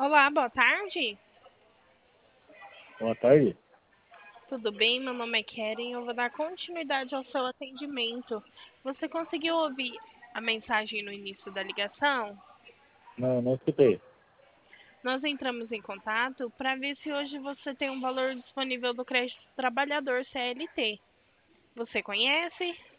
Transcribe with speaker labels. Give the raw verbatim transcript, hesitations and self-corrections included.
Speaker 1: Olá, boa tarde.
Speaker 2: Boa tarde.
Speaker 1: Tudo bem? Meu nome é Keren. Eu vou dar continuidade ao seu atendimento. Você conseguiu ouvir a mensagem no início da ligação?
Speaker 2: Não, não escutei.
Speaker 1: Nós entramos em contato para ver se hoje você tem um valor disponível do crédito trabalhador C L T. Você conhece?